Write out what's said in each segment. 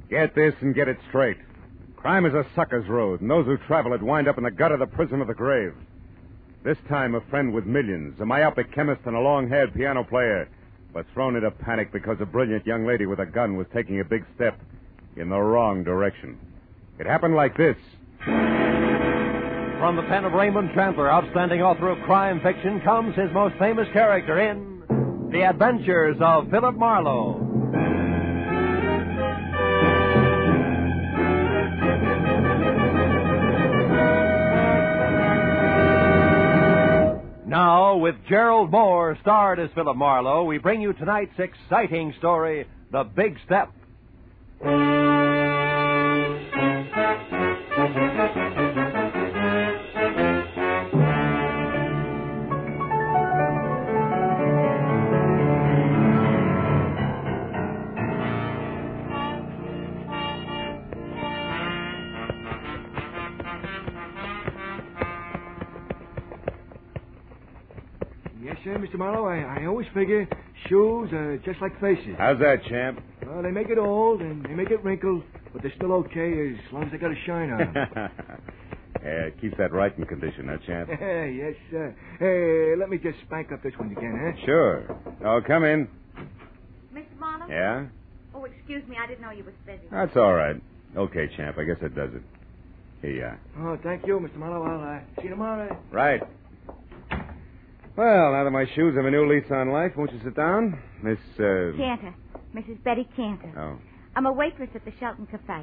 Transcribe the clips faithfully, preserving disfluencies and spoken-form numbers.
Get this and get it straight. Crime is a sucker's road, and those who travel it wind up in the gut of the prison of the grave. This time, a friend with millions, a myopic chemist and a long-haired piano player, was thrown into panic because a brilliant young lady with a gun was taking a big step in the wrong direction. It happened like this. From the pen of Raymond Chandler, outstanding author of crime fiction, comes his most famous character in The Adventures of Philip Marlowe. Now, with Gerald Moore, starred as Philip Marlowe, we bring you tonight's exciting story, The Big Step. Yes, sir, Mister Marlowe. I, I always figure shoes are just like faces. How's that, champ? Well, they make it old and they make it wrinkled, but they're still okay as long as they got a shine on them. Yeah, it keeps that right in condition, huh, champ? Yes, sir. Hey, let me just spank up this one again, huh? Sure. Oh, come in. Mister Marlowe? Yeah? Oh, excuse me. I didn't know you was busy. That's all right. Okay, champ. I guess that does it. Here you are. Oh, thank you, Mister Marlowe. I'll uh, see you tomorrow. Right. Well, now that my shoes have a new lease on life, won't you sit down? Miss, uh... Cantor. Missus Betty Cantor. Oh. I'm a waitress at the Shelton Cafe.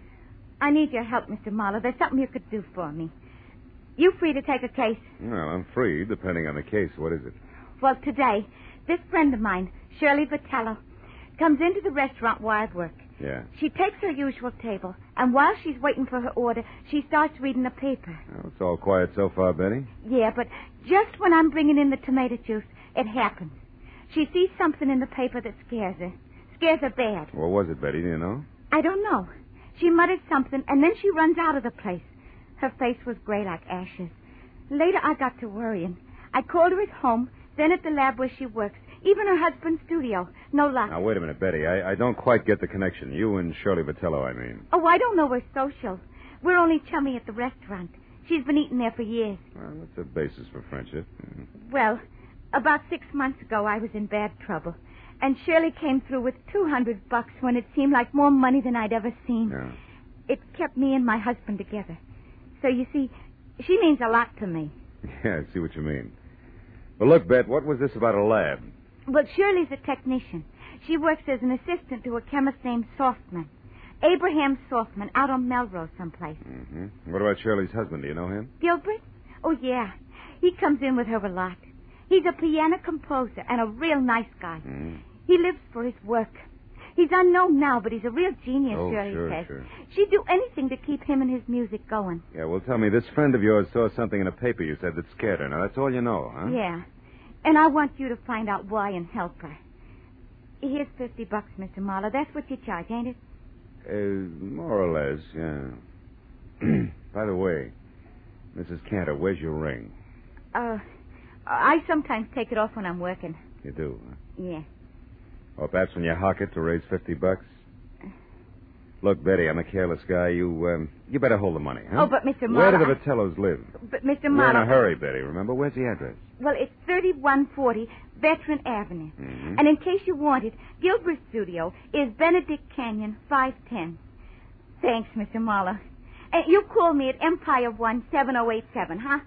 I need your help, Mister Marlowe. There's something you could do for me. You free to take a case? Well, I'm free, depending on the case. What is it? Well, today, this friend of mine, Shirley Vitello, comes into the restaurant while I work. Yeah. She takes her usual table, and while she's waiting for her order, she starts reading the paper. Oh, it's all quiet so far, Betty. Yeah, but just when I'm bringing in the tomato juice, it happens. She sees something in the paper that scares her. Scares her bad. What was it, Betty? Do you know? I don't know. She muttered something, and then she runs out of the place. Her face was gray like ashes. Later, I got to worrying. I called her at home, then at the lab where she works, even her husband's studio. No luck. Now, wait a minute, Betty. I, I don't quite get the connection. You and Shirley Vitello, I mean. Oh, I don't know her social. We're only chummy at the restaurant. She's been eating there for years. Well, that's a basis for friendship. Mm. Well, about six months ago, I was in bad trouble. And Shirley came through with two hundred bucks when it seemed like more money than I'd ever seen. Yeah. It kept me and my husband together. So, you see, she means a lot to me. Yeah, I see what you mean. Well, look, Bet, what was this about a lab? Well, Shirley's a technician. She works as an assistant to a chemist named Softman. Abraham Softman, out on Melrose someplace. Mm-hmm. What about Shirley's husband? Do you know him? Gilbert? Oh, yeah. He comes in with her a lot. He's a piano composer and a real nice guy. Mm. He lives for his work. He's unknown now, but he's a real genius, Oh, Shirley sure, says. sure. She'd do anything to keep him and his music going. Yeah, well, tell me, this friend of yours saw something in a paper you said that scared her. Now, that's all you know, huh? Yeah. And I want you to find out why and help her. Here's fifty bucks, Mister Marlowe. That's what you charge, ain't it? Uh, more or less, yeah. By the way, Missus Cantor, where's your ring? Uh, I sometimes take it off when I'm working. You do, huh? Yeah. Or perhaps when you hawk it to raise fifty bucks? Look, Betty, I'm a careless guy. You, um, you better hold the money, huh? Oh, but Mister Marlowe... Where do the Vitellos live? But Mister We're Marlowe... in a hurry, Betty, remember? Where's the address? Well, it's thirty-one forty Veteran Avenue. Mm-hmm. And in case you want it, Gilbert's studio is Benedict Canyon, five ten. Thanks, Mister Marlowe. And you call me at Empire one seven oh eight seven, huh?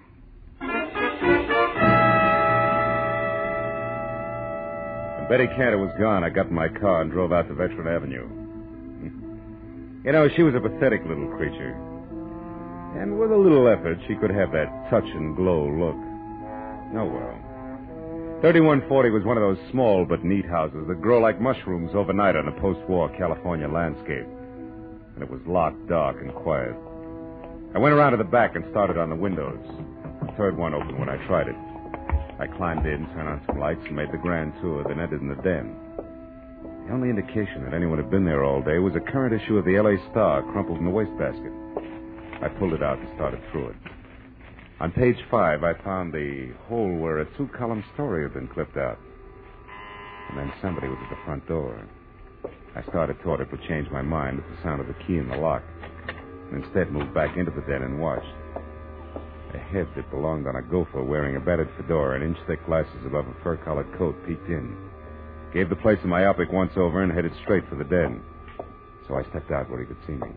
When Betty Cantor was gone, I got in my car and drove out to Veteran Avenue. You know, she was a pathetic little creature. And with a little effort, she could have that touch and glow look. Oh, well. thirty-one forty was one of those small but neat houses that grow like mushrooms overnight on a post-war California landscape. And it was locked, dark, and quiet. I went around to the back and started on the windows. The third one opened when I tried it. I climbed in, turned on some lights, and made the grand tour, then entered in the den. The only indication that anyone had been there all day was a current issue of the L A Star crumpled in the wastebasket. I pulled it out and started through it. On page five, I found the hole where a two-column story had been clipped out. And then somebody was at the front door. I started toward it, but changed my mind at the sound of the key in the lock. And instead moved back into the den and watched. A head that belonged on a gopher wearing a battered fedora and inch-thick glasses above a fur-collared coat peeked in. Gave the place a myopic once-over and headed straight for the den. So I stepped out where he could see me.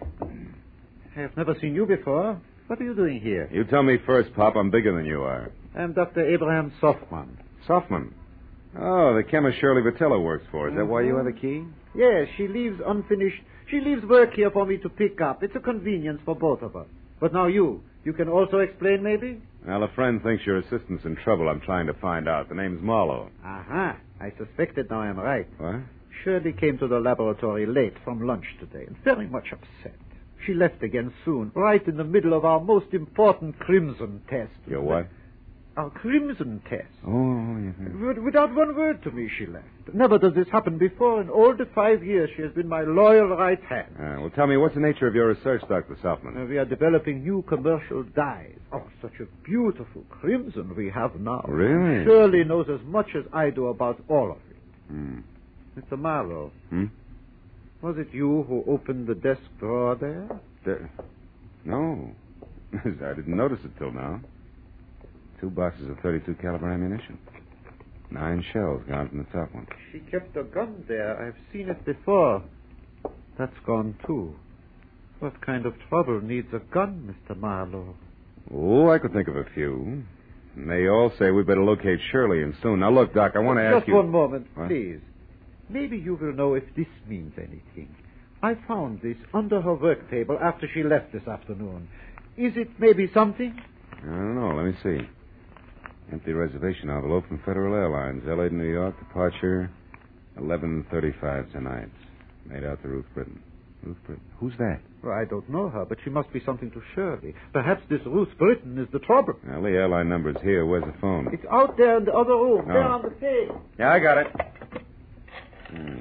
I have never seen you before. What are you doing here? You tell me first, Pop. I'm bigger than you are. I'm Doctor Abraham Softman. Softman? Oh, the chemist Shirley Vitello works for. Is that why you have the key? Yes, she leaves unfinished. She leaves work here for me to pick up. It's a convenience for both of us. But now you. You can also explain, maybe? Well, a friend thinks your assistant's in trouble. I'm trying to find out. The name's Marlowe. Aha. I suspected now I'm right. What? Shirley came to the laboratory late from lunch today and very much upset. She left again soon, right in the middle of our most important crimson test. Your what? Our crimson test. Oh, yeah. Without one word to me, she left. Never does this happen before. In all the five years, she has been my loyal right hand. Uh, well, tell me, what's the nature of your research, Doctor Softman? Uh, we are developing new commercial dyes. Oh, such a beautiful crimson we have now. Really? Shirley knows as much as I do about all of it. Hmm. Mister Marlowe. Hmm? Was it you who opened the desk drawer there? The... No. I didn't notice it till now. Two boxes of thirty-two caliber ammunition. Nine shells gone from the top one. She kept a gun there. I've seen it before. That's gone, too. What kind of trouble needs a gun, Mister Marlowe? Oh, I could think of a few. And they all say we better locate Shirley and soon. Now, look, Doc, I want to ask Just you... one moment, What? please. Maybe you will know if this means anything. I found this under her work table after she left this afternoon. Is it maybe something? I don't know. Let me see. Empty reservation envelope from Federal Airlines, L A to New York, departure eleven thirty-five tonight. Made out to Ruth Britton. Ruth Britton? Who's that? Well, I don't know her, but she must be something to Shirley. Perhaps this Ruth Britton is the trouble. Well, the airline number's here. Where's the phone? It's out there in the other room, Oh. there on the table. Yeah, I got it. Hmm.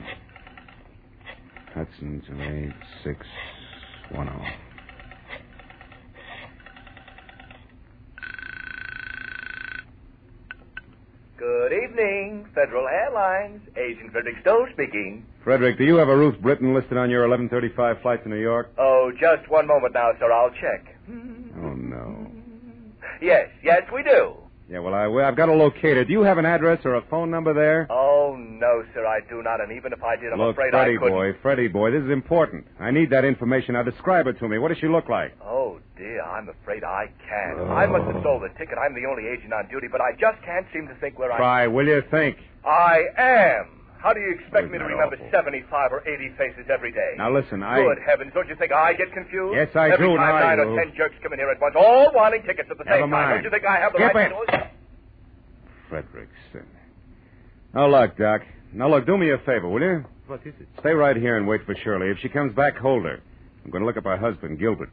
Hudson two eight six one oh. Good evening, Federal Airlines. Agent Frederick Stowe speaking. Frederick, do you have a Ruth Britton listed on your eleven thirty-five flight to New York? Oh, just one moment now, sir. I'll check. Oh, no. Yes, yes, we do. Yeah, well, I, well, I've got to locate her. Do you have an address or a phone number there? Oh, no, sir, I do not. And even if I did, I'm Look, afraid Freddie I couldn't. boy, Freddie boy, this is important. I need that information. Now, describe it to me. What does she look like? Oh, dear, I'm afraid I can't. Oh. I must have sold the ticket. I'm the only agent on duty, but I just can't seem to think where I... Try, will you? Think. I am. How do you expect Oh, me to isn't that remember awful? seventy-five or eighty faces every day? Now, listen, I... Good heavens, don't you think I get confused? Yes, I every do. Time Now I nine do. or ten jerks come in here at once, all wanting tickets at the Never same time. mind. Don't you think I have the Skip right it. to do it? Frederickson. Now, look, Doc. Now, look, do me a favor, will you? What is it? Stay right here and wait for Shirley. If she comes back, hold her. I'm going to look up her husband, Gilbert.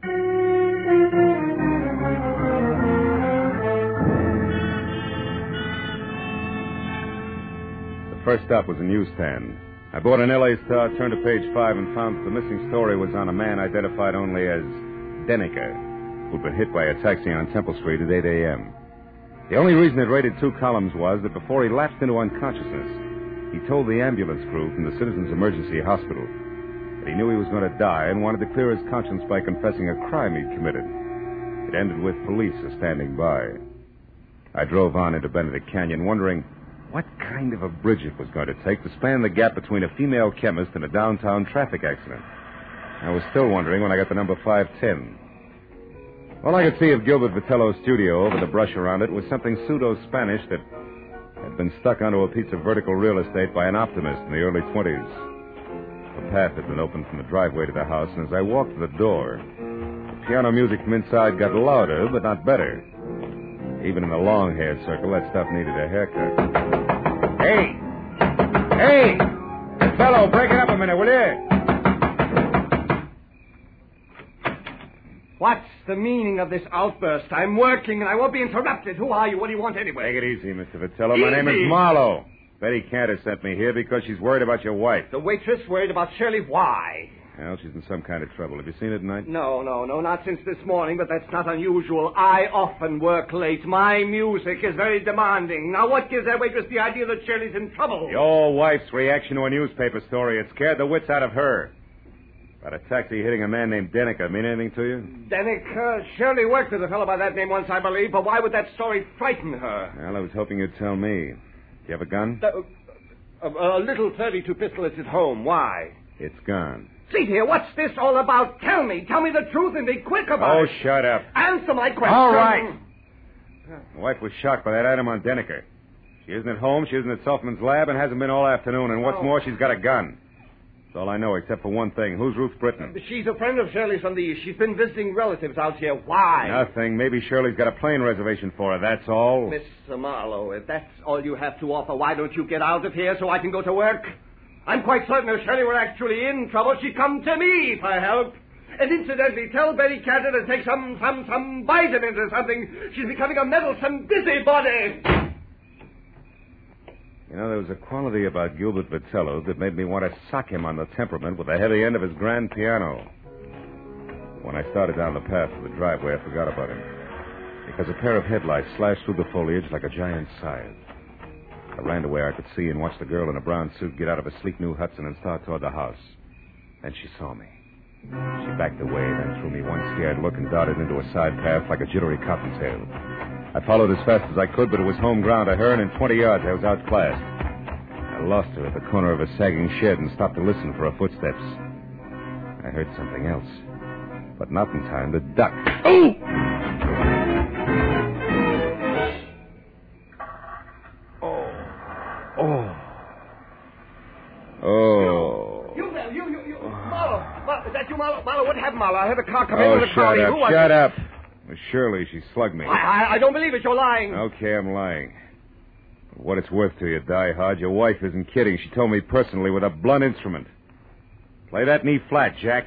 The first stop was a newsstand. I bought an L A Star, turned to page five, and found that the missing story was on a man identified only as Denneker, who'd been hit by a taxi on Temple Street at eight a.m. The only reason it rated two columns was that before he lapsed into unconsciousness, he told the ambulance crew from the Citizens Emergency Hospital that he knew he was going to die and wanted to clear his conscience by confessing a crime he'd committed. It ended with police standing by. I drove on into Benedict Canyon, wondering what kind of a bridge it was going to take to span the gap between a female chemist and a downtown traffic accident. I was still wondering when I got to number five ten. All I could see of Gilbert Vitello's studio over the brush around it was something pseudo-Spanish that had been stuck onto a piece of vertical real estate by an optimist in the early twenties. The path had been opened from the driveway to the house, and as I walked to the door, the piano music from inside got louder, but not better. Even in the long-haired circle, that stuff needed a haircut. Hey! Hey! Vitello, break it up a minute, will you? What's the meaning of this outburst? I'm working and I won't be interrupted. Who are you? What do you want anyway? Take it easy, Mister Vitello. My name is Easy? Marlowe. Betty Cantor sent me here because she's worried about your wife. The waitress worried about Shirley. Why? Well, she's in some kind of trouble. Have you seen her tonight? No, no, no, not since this morning, but that's not unusual. I often work late. My music is very demanding. Now, what gives that waitress the idea that Shirley's in trouble? Your wife's reaction to a newspaper story. It scared the wits out of her. About a taxi hitting a man named Denica mean anything to you? Denica? Uh, Shirley worked with a fellow by that name once, I believe, but why would that story frighten her? Well, I was hoping you'd tell me. Do you have a gun? The, a, a little thirty-two pistol is at home. Why? It's gone. See here, what's this all about? Tell me. Tell me the truth and be quick about Oh, it. shut up. Answer my question. All right. My wife was shocked by that item on Denica. She isn't at home, she isn't at Selfman's lab, and hasn't been all afternoon. And what's Oh. more, she's got a gun. That's all I know, except for one thing. Who's Ruth Britton? She's a friend of Shirley's from the East. She's been visiting relatives out here. Why? Nothing. Maybe Shirley's got a plane reservation for her, that's all. Mister Marlowe, if that's all you have to offer, why don't you get out of here so I can go to work? I'm quite certain if Shirley were actually in trouble, she'd come to me for help. And incidentally, tell Betty Cantor to take some, some, some vitamins or something. She's becoming a meddlesome busybody. You know, there was a quality about Gilbert Vitello that made me want to sock him on the temperament with the heavy end of his grand piano. When I started down the path to the driveway, I forgot about him. Because a pair of headlights slashed through the foliage like a giant scythe. I ran to where I could see and watched the girl in a brown suit get out of a sleek new Hudson and start toward the house. Then she saw me. She backed away, then threw me one scared look and darted into a side path like a jittery cottontail. I followed as fast as I could, but it was home ground to her, and in twenty yards I was outclassed. I lost her at the corner of a sagging shed and stopped to listen for her footsteps. I heard something else, but not in time to duck. Oh! Oh. Oh. You there, you, you, you. Marlowe, Marlowe, is that you, Marlowe? Marlowe, what happened, Marlowe? I heard a car come in Oh, with a car. shut up, Who was shut it? up. Well, Shirley, she slugged me. I, I, I don't believe it. You're lying. Okay, I'm lying. For what it's worth to you, Die Hard, your wife isn't kidding. She told me personally with a blunt instrument. Play that knee flat, Jack.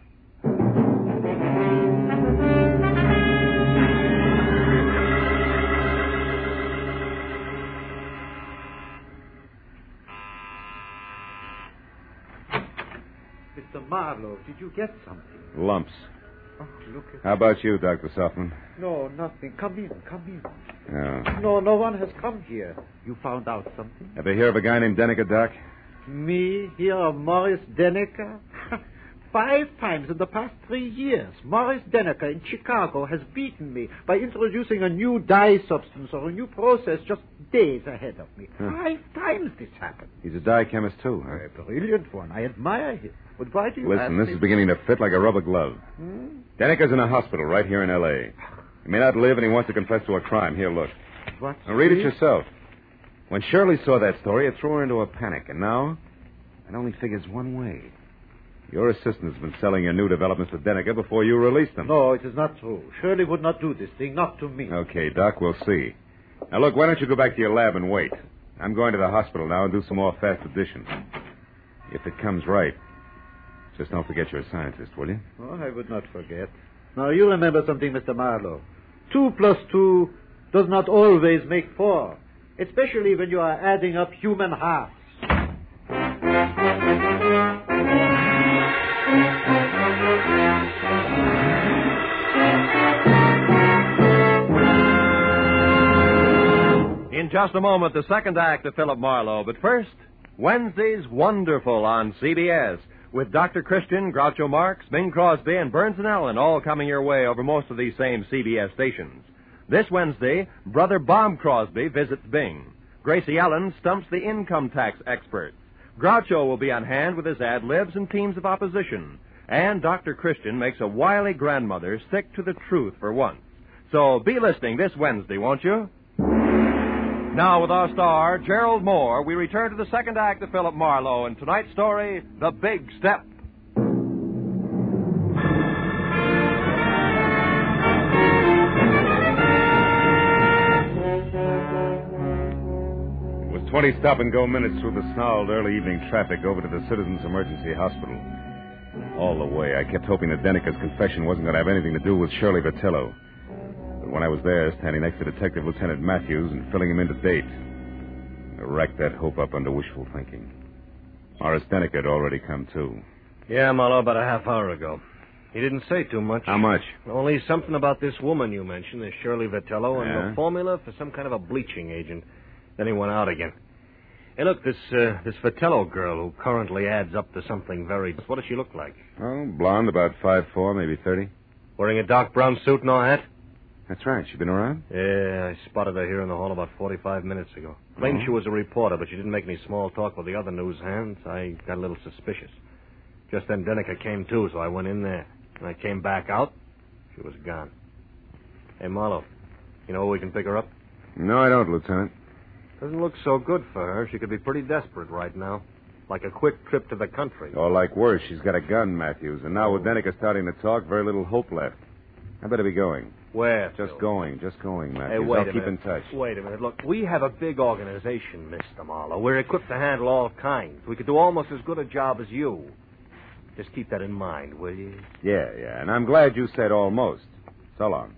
Mister Marlowe, did you get something? Lumps. Oh, look at... How about you, Doctor Softman? No, nothing. Come in, come in. Oh. No, no one has come here. You found out something? Ever hear of a guy named Denica, Doc? Me, here of Morris Denica? Five times in the past three years, Morris Denica in Chicago has beaten me by introducing a new dye substance or a new process just days ahead of me. Huh. Five times this happened. He's a dye chemist, too, huh? A brilliant one. I admire him. But why do you ask Listen, this me? is beginning to fit like a rubber glove. Hmm? Denica's in a hospital right here in L A He may not live, and he wants to confess to a crime. Here, look. What's Now, read it this? yourself. When Shirley saw that story, it threw her into a panic, and now it only figures one way. Your assistant has been selling your new developments to Denica before you released them. No, it is not true. Shirley would not do this thing, not to me. Okay, Doc, we'll see. Now, look, why don't you go back to your lab and wait? I'm going to the hospital now and do some more fast addition. If it comes right, just don't forget you're a scientist, will you? Oh, I would not forget. Now, you remember something, Mister Marlowe. Two plus two does not always make four, especially when you are adding up human halves. In just a moment, the second act of Philip Marlowe. But first, Wednesday's Wonderful on C B S, with Doctor Christian, Groucho Marx, Bing Crosby, and Burns and Allen all coming your way over most of these same C B S stations. This Wednesday, Brother Bob Crosby visits Bing. Gracie Allen stumps the income tax experts. Groucho will be on hand with his ad-libs and teams of opposition. And Doctor Christian makes a wily grandmother stick to the truth for once. So be listening this Wednesday, won't you? Now, with our star, Gerald Moore, we return to the second act of Philip Marlowe and tonight's story, The Big Step. It was twenty stop-and-go minutes through the snarled early evening traffic over to the Citizens Emergency Hospital. All the way, I kept hoping that Denica's confession wasn't going to have anything to do with Shirley Vitello. But when I was there, standing next to Detective Lieutenant Matthews and filling him in to date, I racked that hope up under wishful thinking. Morris Denica had already come, too. Yeah, Marlowe, about a half hour ago. He didn't say too much. How much? Only something about this woman you mentioned, this Shirley Vitello, and Yeah? the formula for some kind of a bleaching agent. Then he went out again. Hey, look, this uh, this Vitello girl who currently adds up to something very... What does she look like? Oh, blonde, about five foot four, maybe thirty. Wearing a dark brown suit, no hat? That's right. She been around? Yeah, I spotted her here in the hall about forty-five minutes ago. Claimed Oh. she was a reporter, but she didn't make any small talk with the other news hands. I got a little suspicious. Just then Denica came too, so I went in there. When I came back out, she was gone. Hey, Marlowe, you know where we can pick her up? No, I don't, Lieutenant. Doesn't look so good for her. She could be pretty desperate right now. Like a quick trip to the country. Or like worse, she's got a gun, Matthews. And now with Denica starting to talk, very little hope left. I better be going. Where? Just Phil? going, just going, Matthews. Hey, wait I'll a keep minute. in touch. Wait a minute. Look, we have a big organization, Mister Marlowe. We're equipped to handle all kinds. We could do almost as good a job as you. Just keep that in mind, will you? Yeah, yeah. And I'm glad you said almost. So long.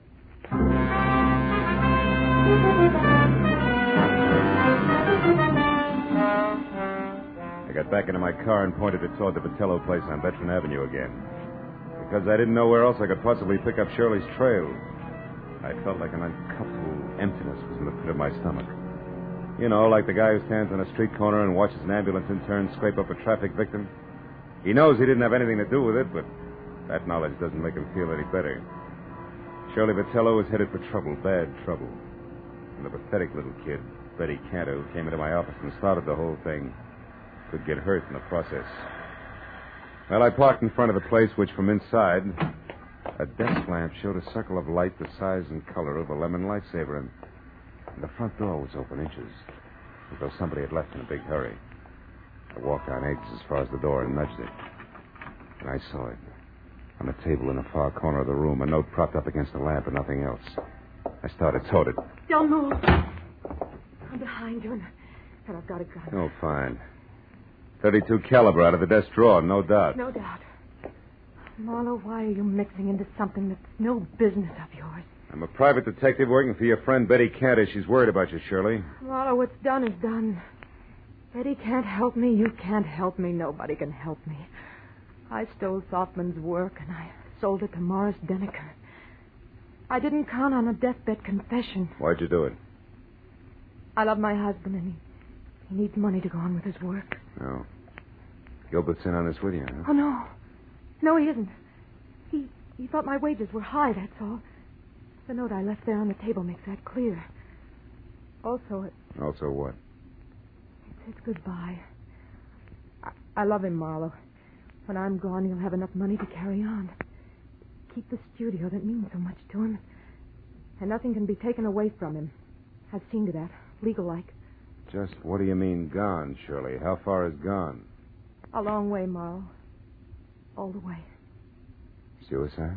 I got back into my car and pointed it toward the Vitello place on Veteran Avenue again. Because I didn't know where else I could possibly pick up Shirley's trail. I felt like an uncomfortable emptiness was in the pit of my stomach. You know, like the guy who stands on a street corner and watches an ambulance intern scrape up a traffic victim. He knows he didn't have anything to do with it, but that knowledge doesn't make him feel any better. Shirley Vitello was headed for trouble, bad trouble. And the pathetic little kid, Betty Cantor, who came into my office and started the whole thing, could get hurt in the process. Well, I parked in front of the place, which from inside, a desk lamp showed a circle of light the size and color of a lemon lightsaber, and, and the front door was open inches, as though somebody had left in a big hurry. I walked on eggs as far as the door and nudged it. And I saw it. On a table in the far corner of the room, a note propped up against the lamp and nothing else. I started toward it. Don't move. I'm behind you, and, and I've got a gun. Oh, fine. thirty-two caliber out of the desk drawer, no doubt. No doubt. Marlowe, why are you mixing into something that's no business of yours? I'm a private detective working for your friend Betty Cantor. She's worried about you, Shirley. Marlowe, what's done is done. Betty can't help me. You can't help me. Nobody can help me. I stole Softman's work, and I sold it to Morris Deneker. I didn't count on a deathbed confession. Why'd you do it? I love my husband, and he, he needs money to go on with his work. Oh. Gilbert's in on this with you, huh? Oh, no. No, he isn't. He he thought my wages were high, that's all. The note I left there on the table makes that clear. Also, it, Also what? it says goodbye. I, I love him, Marlowe. When I'm gone, he'll have enough money to carry on. Keep the studio that means so much to him. And nothing can be taken away from him. I've seen to that, legal-like. Just what do you mean gone, Shirley? How far is gone? A long way, Marlowe. All the way. Suicide?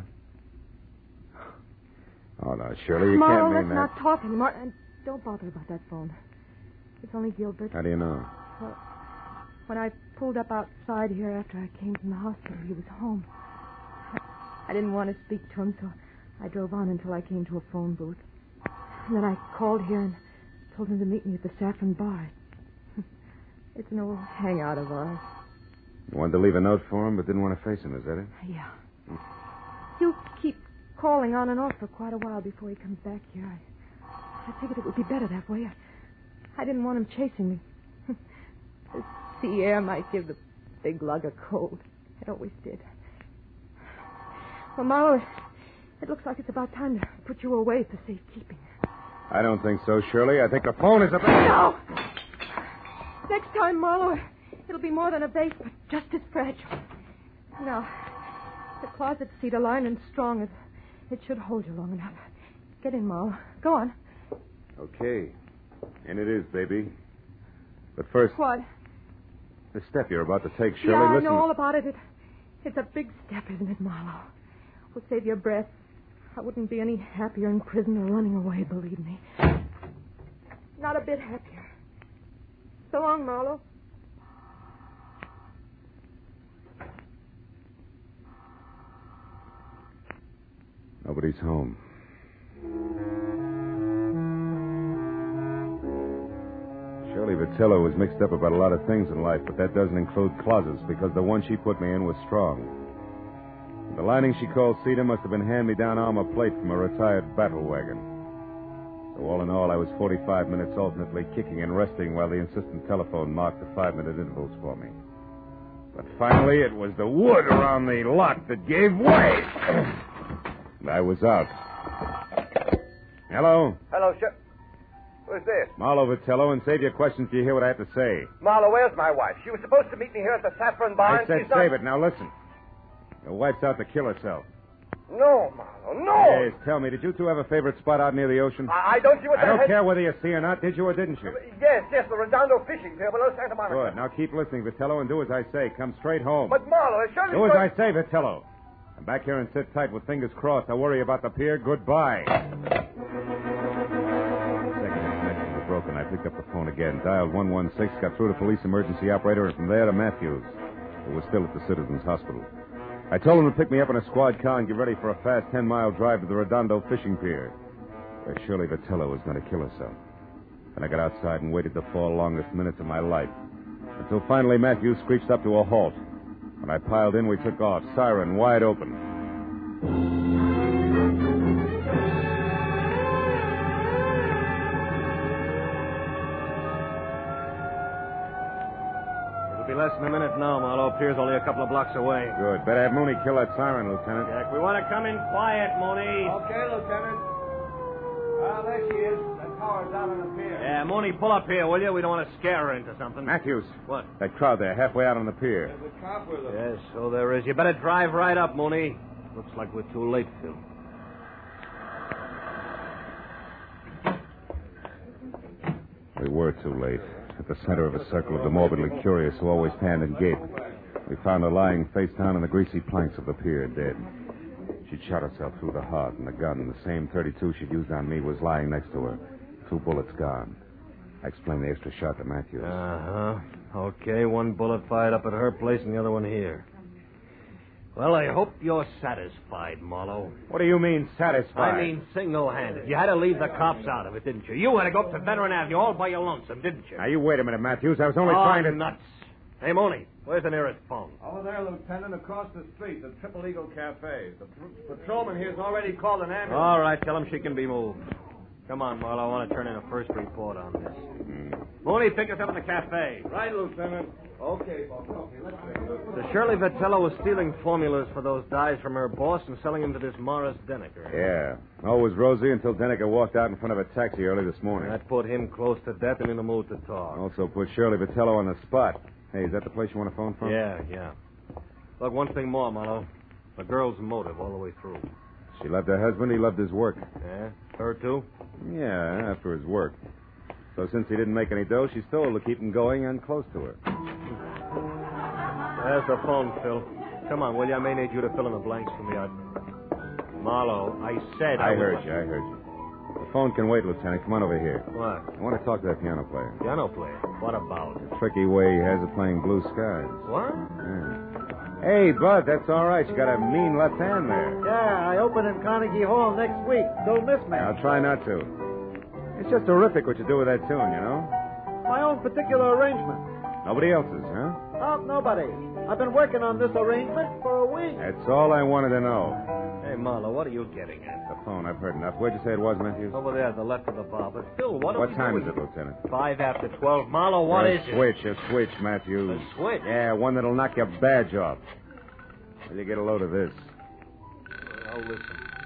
Oh, no, Shirley, you Marlowe, can't let's mean not that. talk anymore. And don't bother about that phone. It's only Gilbert. How do you know? Well, when I pulled up outside here after I came from the hospital, he was home. I, I didn't want to speak to him, so I drove on until I came to a phone booth. And then I called here and told him to meet me at the Saffron Bar. It's an old hangout of ours. You wanted to leave a note for him, but didn't want to face him, is that it? Yeah. He'll keep calling on and off for quite a while before he comes back here. I, I figured it would be better that way. I, I didn't want him chasing me. The sea air might give the big lug a cold. It always did. Well, Marlowe, it looks like it's about time to put you away for safekeeping. I don't think so, Shirley. I think the phone is about... No! Next time, Marlowe, it'll be more than a vase, but just as fragile. Now, the closet seat aligned and strong. It, it should hold you long enough. Get in, Marlowe. Go on. Okay. And it is, baby. But first, What? the step you're about to take, Shirley, yeah, I listen... know all about it. it. It's a big step, isn't it, Marlowe? We'll save your breath. I wouldn't be any happier in prison or running away, believe me. Not a bit happier. So long, Marlowe. Nobody's home. Shirley Vitello was mixed up about a lot of things in life, but that doesn't include closets, because the one she put me in was strong. The lining she called cedar must have been hand-me-down armor plate from a retired battle wagon. So all in all, I was forty-five minutes alternately kicking and resting while the insistent telephone marked the five-minute intervals for me. But finally, it was the wood around the lock that gave way. And I was out. Hello? Hello, sir. Who's this? Marlo Vitello, and save your questions till you hear what I have to say. Marlo, where's my wife? She was supposed to meet me here at the Saffron Bar. I said She's save not... it. Now listen. Your wife's out to kill herself. No, Marlo, no. Yes, tell me, did you two have a favorite spot out near the ocean? I, I don't see what I that don't has... care whether you see or not. Did you or didn't you? Yes, yes, the Redondo fishing pier below Santa Monica. Good. Now keep listening, Vitello, and do as I say. Come straight home. But, Marlo, it's surely... Do as I say, Vitello. I'm back here and sit tight with fingers crossed. I worry about the pier. Goodbye. Broken. I picked up the phone again, dialed one one six, got through to police emergency operator, and from there to Matthews, who was still at the Citizens Hospital. I told him to pick me up in a squad car and get ready for a fast ten-mile drive to the Redondo fishing pier, where Shirley Vitello was going to kill herself. Then I got outside and waited the four longest minutes of my life, until finally Matthews screeched up to a halt. When I piled in, we took off, siren wide open. Less than a minute now, Marlo. Pier's only a couple of blocks away. Good. Better have Mooney kill that siren, Lieutenant. Jack, we want to come in quiet, Mooney. Okay, Lieutenant. Well, there she is. That tower's out on the pier. Yeah, Mooney, pull up here, will you? We don't want to scare her into something. Matthews. What? That crowd there, halfway out on the pier. There's a cop with her. Yes, so there is. You better drive right up, Mooney. Looks like we're too late, Phil. We were too late. At the center of a circle of the morbidly curious who always stand and gape, we found her lying face down on the greasy planks of the pier, dead. She'd shot herself through the heart, and the gun, the same thirty-two she'd used on me, was lying next to her. Two bullets gone. I explained the extra shot to Matthews. Uh-huh. Okay, one bullet fired up at her place and the other one here. Well, I hope you're satisfied, Marlo. What do you mean, satisfied? I mean single-handed. You had to leave the cops out of it, didn't you? You had to go up to Veteran Avenue all by your lonesome, didn't you? Now, you wait a minute, Matthews. I was only oh, trying to... nuts. Hey, Mooney, where's the nearest phone? Over there, Lieutenant, across the street, the Triple Eagle Cafe. The pr- patrolman here's already called an ambulance. All right, tell him she can be moved. Come on, Marlo. I want to turn in a first report on this. Mm. Mooney, pick us up at the cafe. Right, Lieutenant. Okay, boss. Okay, let's go. So Shirley Vitello was stealing formulas for those dyes from her boss and selling them to this Morris Denneker. Yeah. All was rosy until Denneker walked out in front of a taxi early this morning. That put him close to death and in the mood to talk. Also put Shirley Vitello on the spot. Hey, is that the place you want to phone from? Yeah, yeah. Look, one thing more, Marlo. The girl's motive all the way through. She loved her husband. He loved his work. Yeah? Her, too? Yeah, after his work. So since he didn't make any dough, she stole to keep him going and close to her. There's the phone, Phil. Come on, will you? I may need you to fill in the blanks for me. I... Marlo, I said I... I heard you, I heard you. The phone can wait, Lieutenant. Come on over here. What? I want to talk to that piano player. Piano player? What about? The tricky way he has of playing Blue Skies. What? Yeah. Hey, Bud, that's all right. You got a mean left hand there. Yeah, I open in Carnegie Hall next week. Don't miss me. I'll try not to. It's just terrific what you do with that tune, you know? My own particular arrangement. Nobody else's, huh? Oh, nobody. I've been working on this arrangement for a week. That's all I wanted to know. Hey, Marlo, what are you getting at? The phone, I've heard enough. Where'd you say it was, Matthews? Over there, the left of the bar. But still, what are What we time doing? is it, Lieutenant? Five after twelve. Marlo, what a is it? switch, a switch, Matthews. A switch? Yeah, one that'll knock your badge off. Will you get a load of this? Oh, listen.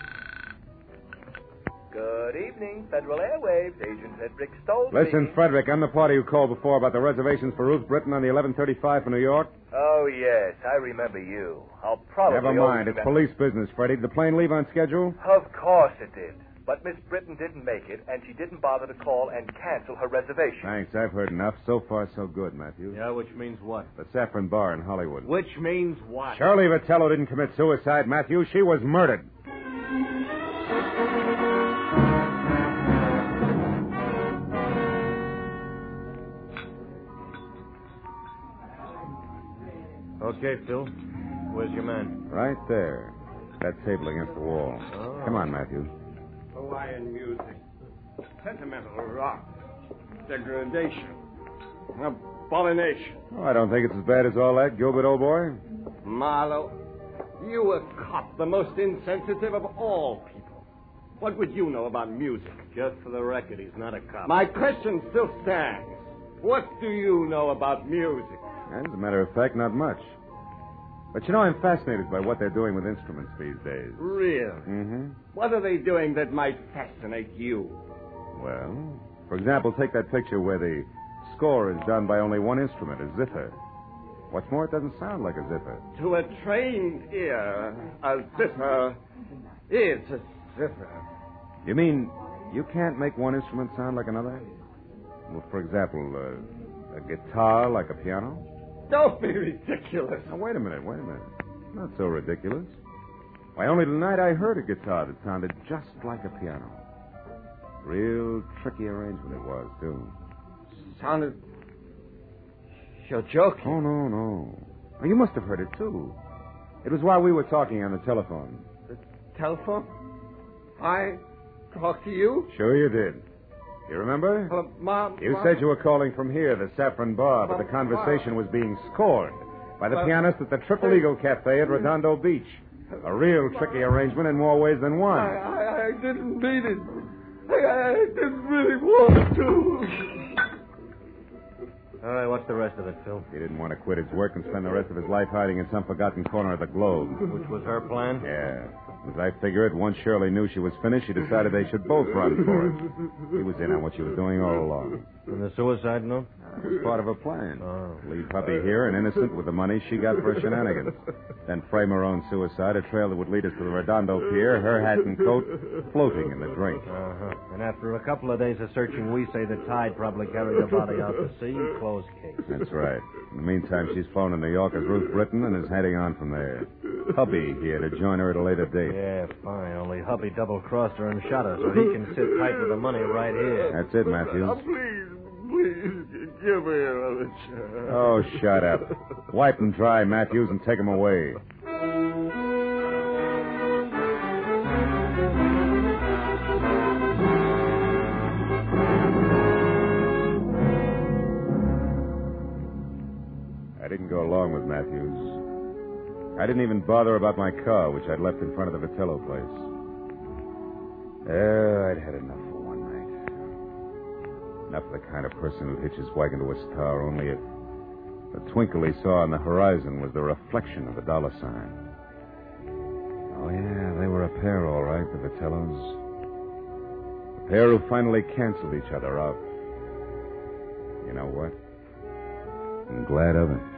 Good evening, Federal Airwaves. Agent Frederick Stoll. Listen, speaking. Frederick, I'm the party who called before about the reservations for Ruth Britton on the eleven thirty-five for New York. Oh, yes, I remember you. I'll probably... Never mind. It's police business, Freddie. Did the plane leave on schedule? Of course it did. But Miss Britton didn't make it, and she didn't bother to call and cancel her reservation. Thanks. I've heard enough. So far, so good, Matthew. Yeah, which means what? The Saffron Bar in Hollywood. Which means what? Shirley Vitello didn't commit suicide, Matthew. She was murdered. Okay, Phil. Where's your man? Right there. That table against the wall. Oh. Come on, Matthew. Hawaiian music. Sentimental rock. Degradation. Abomination. Oh, I don't think it's as bad as all that, Gilbert, old boy. Marlowe, you a cop, the most insensitive of all people. What would you know about music? Just for the record, he's not a cop. My question still stands. What do you know about music? As a matter of fact, not much. But you know, I'm fascinated by what they're doing with instruments these days. Really? Mm-hmm. What are they doing that might fascinate you? Well, for example, take that picture where the score is done by only one instrument, a zither. What's more, it doesn't sound like a zither. To a trained ear, a zither is a zither. You mean you can't make one instrument sound like another? Well, for example, uh, a guitar like a piano? Don't be ridiculous. Now, wait a minute, wait a minute. Not so ridiculous. Why, only tonight I heard a guitar that sounded just like a piano. Real tricky arrangement it was, too. Sounded... You're joking. Oh, no, no. Well, you must have heard it, too. It was while we were talking on the telephone. The telephone? I talked to you? Sure you did. You remember? Uh, Mom... You Mom... said you were calling from here, the Saffron Bar, but the conversation was being scored by the But- pianist at the Triple Eagle Cafe at Redondo Beach. A real tricky arrangement in more ways than one. I, I, I didn't mean it. I, I didn't really want to. All right, what's the rest of it, Phil? He didn't want to quit his work and spend the rest of his life hiding in some forgotten corner of the globe. Which was her plan? Yeah. As I figure it, once Shirley knew she was finished, she decided they should both run for it. He was in on what she was doing all along. And the suicide note? That was part of her plan. Oh. Leave Puppy here and innocent with the money she got for her shenanigans. Then frame her own suicide, a trail that would lead us to the Redondo Pier, her hat and coat floating in the drink. Uh-huh. And after a couple of days of searching, we say the tide probably carried the body out to sea. Closed case. That's right. In the meantime, she's flown in New York as Ruth Britton and is heading on from there. Hubby here to join her at a later date. Yeah, fine. Only hubby double-crossed her and shot her so he can sit tight with the money right here. That's it, Matthews. Oh, please, please, give me another chance. Oh, shut up. Wipe them dry, Matthews, and take them away. I didn't go along with Matthews. I didn't even bother about my car, which I'd left in front of the Vitello place. Oh, I'd had enough for one night. Enough of the kind of person who hitches wagon to a star, only if the twinkle he saw on the horizon was the reflection of the dollar sign. Oh, yeah, they were a pair, all right, the Vitellos. A pair who finally canceled each other out. You know what? I'm glad of it.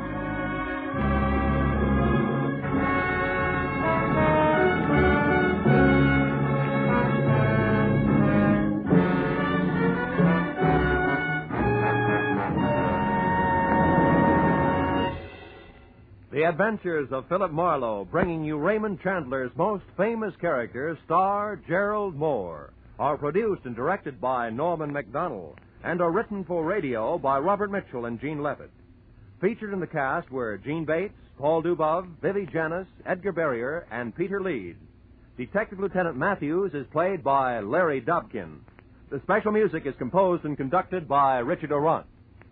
The Adventures of Philip Marlowe, bringing you Raymond Chandler's most famous character, star Gerald Moore, are produced and directed by Norman MacDonald and are written for radio by Robert Mitchell and Gene Levitt. Featured in the cast were Gene Bates, Paul Dubov, Vivi Janis, Edgar Barrier, and Peter Leeds. Detective Lieutenant Matthews is played by Larry Dobkin. The special music is composed and conducted by Richard Orant.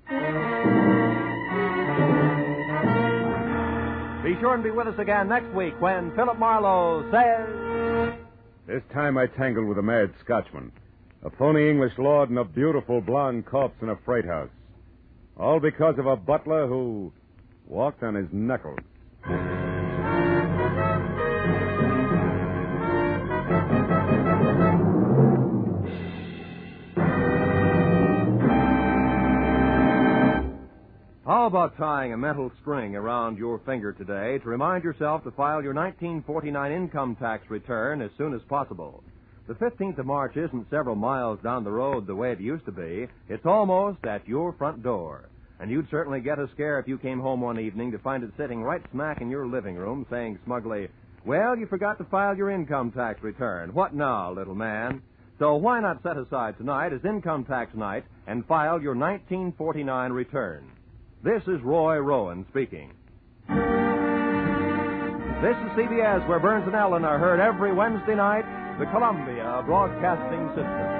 Be sure and be with us again next week when Philip Marlowe says... This time I tangled with a mad Scotchman, a phony English lord, and a beautiful blonde corpse in a freight house. All because of a butler who walked on his knuckles. How about tying a metal string around your finger today to remind yourself to file your nineteen forty-nine income tax return as soon as possible? The fifteenth of March isn't several miles down the road the way it used to be. It's almost at your front door. And you'd certainly get a scare if you came home one evening to find it sitting right smack in your living room saying smugly, "Well, you forgot to file your income tax return. What now, little man?" So why not set aside tonight as income tax night and file your nineteen forty-nine return? This is Roy Rowan speaking. This is C B S, where Burns and Allen are heard every Wednesday night, the Columbia Broadcasting System.